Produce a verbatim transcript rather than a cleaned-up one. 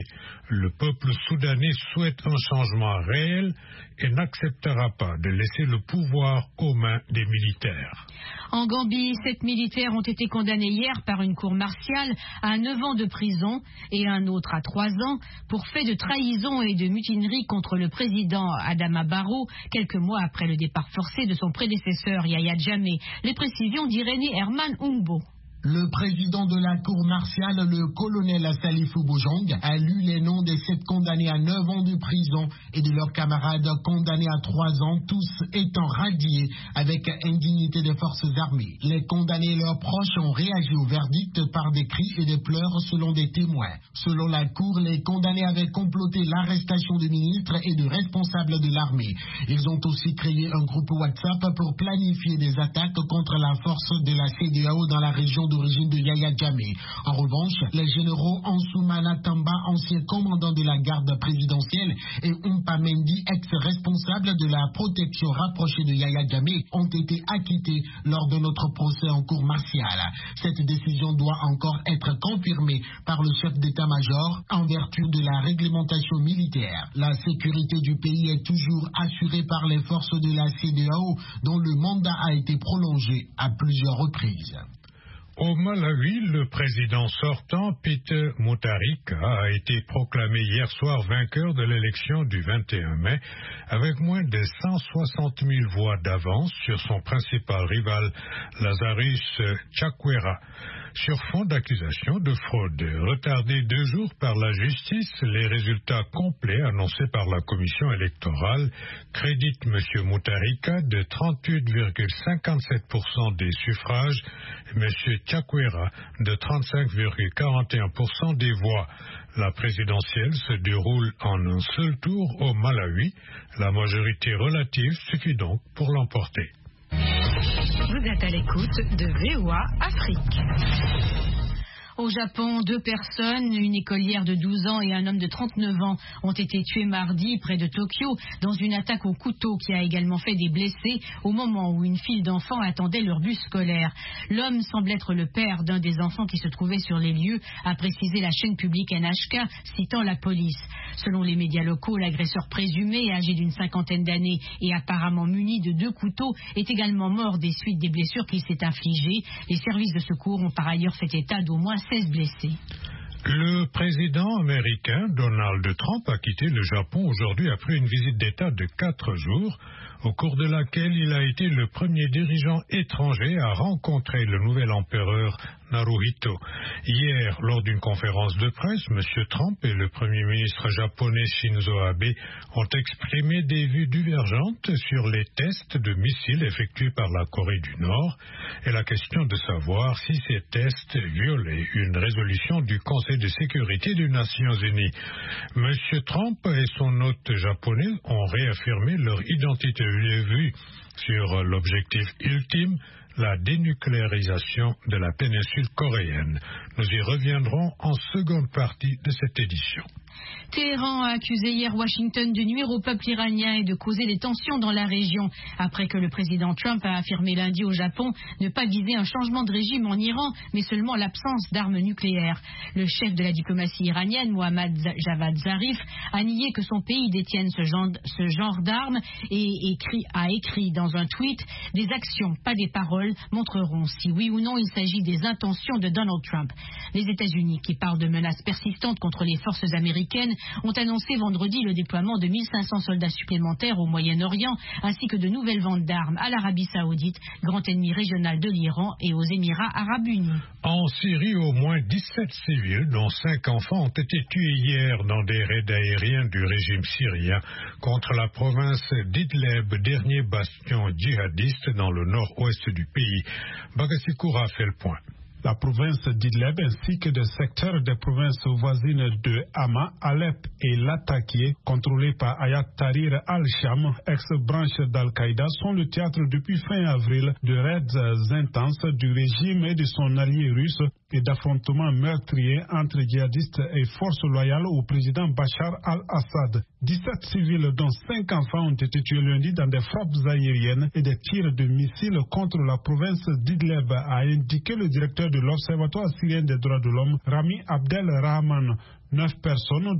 Le peuple soudanais souhaite un changement réel et n'acceptera pas de laisser le pouvoir aux mains des militaires. En Gambie, sept militaires ont été condamnés hier par une cour martiale à neuf ans de prison et un autre à trois ans pour fait de trahison et de mutinerie contre le président Adama Barrow, quelques mois après le départ forcé de son prédécesseur Yahya Jammeh. Les précisions d'Irénée Herman Ungbo. Le président de la cour martiale, le colonel Salifou Bojang, a lu les noms des sept condamnés à neuf ans de prison et de leurs camarades condamnés à trois ans, tous étant radiés avec indignité des forces armées. Les condamnés et leurs proches ont réagi au verdict par des cris et des pleurs selon des témoins. Selon la cour, les condamnés avaient comploté l'arrestation de ministres et de responsables de l'armée. Ils ont aussi créé un groupe WhatsApp pour planifier des attaques contre la force de la C D A O dans la région d'origine de Yahya Jammeh. En revanche, les généraux Ansoumana Tamba, ancien commandant de la garde présidentielle, et Oumpa Mendy, ex-responsable de la protection rapprochée de Yahya Jammeh, ont été acquittés lors de notre procès en cour martiale. Cette décision doit encore être confirmée par le chef d'état-major en vertu de la réglementation militaire. La sécurité du pays est toujours assurée par les forces de la C D A O, dont le mandat a été prolongé à plusieurs reprises. Au Malawi, le président sortant, Peter Mutharika, a été proclamé hier soir vainqueur de l'élection du vingt et un mai avec moins de cent soixante mille voix d'avance sur son principal rival, Lazarus Chakwera. Sur fond d'accusation de fraude. Retardés deux jours par la justice, les résultats complets annoncés par la commission électorale créditent M. Mutharika de trente-huit virgule cinquante-sept pour cent des suffrages et M. Chakwera de trente-cinq virgule quarante et un pour cent des voix. La présidentielle se déroule en un seul tour au Malawi. La majorité relative suffit donc pour l'emporter. Vous êtes à l'écoute de V O A Afrique. Au Japon, deux personnes, une écolière de douze ans et un homme de trente-neuf ans, ont été tués mardi près de Tokyo dans une attaque au couteau qui a également fait des blessés au moment où une file d'enfants attendait leur bus scolaire. L'homme semble être le père d'un des enfants qui se trouvait sur les lieux, a précisé la chaîne publique N H K, citant la police. Selon les médias locaux, l'agresseur présumé, âgé d'une cinquantaine d'années et apparemment muni de deux couteaux, est également mort des suites des blessures qu'il s'est infligées. Les services de secours ont par ailleurs fait état d'au moins seize blessés. Le président américain Donald Trump a quitté le Japon aujourd'hui après une visite d'État de quatre jours, au cours de laquelle il a été le premier dirigeant étranger à rencontrer le nouvel empereur Naruhito. Hier, lors d'une conférence de presse, M. Trump et le Premier ministre japonais Shinzo Abe ont exprimé des vues divergentes sur les tests de missiles effectués par la Corée du Nord et la question de savoir si ces tests violaient une résolution du Conseil de sécurité des Nations Unies. M. Trump et son hôte japonais ont réaffirmé leur identité vue sur l'objectif ultime, la dénucléarisation de la péninsule coréenne. Nous y reviendrons en seconde partie de cette édition. Téhéran a accusé hier Washington de nuire au peuple iranien et de causer des tensions dans la région, après que le président Trump a affirmé lundi au Japon ne pas viser un changement de régime en Iran, mais seulement l'absence d'armes nucléaires. Le chef de la diplomatie iranienne, Mohammad Javad Zarif, a nié que son pays détienne ce genre, ce genre d'armes et écrit, a écrit dans un tweet « Des actions, pas des paroles, montreront si oui ou non il s'agit des intentions de Donald Trump ». Les États-Unis, qui parlent de menaces persistantes contre les forces américaines, ont annoncé vendredi le déploiement de mille cinq cents soldats supplémentaires au Moyen-Orient, ainsi que de nouvelles ventes d'armes à l'Arabie Saoudite, grand ennemi régional de l'Iran, et aux Émirats Arabes Unis. En Syrie, au moins dix-sept civils, dont cinq enfants, ont été tués hier dans des raids aériens du régime syrien contre la province d'Idleb, dernier bastion djihadiste dans le nord-ouest du pays. Bagasikoura fait le point. La province d'Idleb ainsi que des secteurs des provinces voisines de Hama, Alep et Latakia, contrôlés par Ayat Tahrir al-Sham, ex-branche d'Al-Qaïda, sont le théâtre depuis fin avril de raids intenses du régime et de son allié russe et d'affrontements meurtriers entre djihadistes et forces loyales au président Bachar al-Assad. dix-sept civils, dont cinq enfants, ont été tués lundi dans des frappes aériennes et des tirs de missiles contre la province d'Idlib, a indiqué le directeur de l'Observatoire syrien des droits de l'homme, Rami Abdel Rahman. Neuf personnes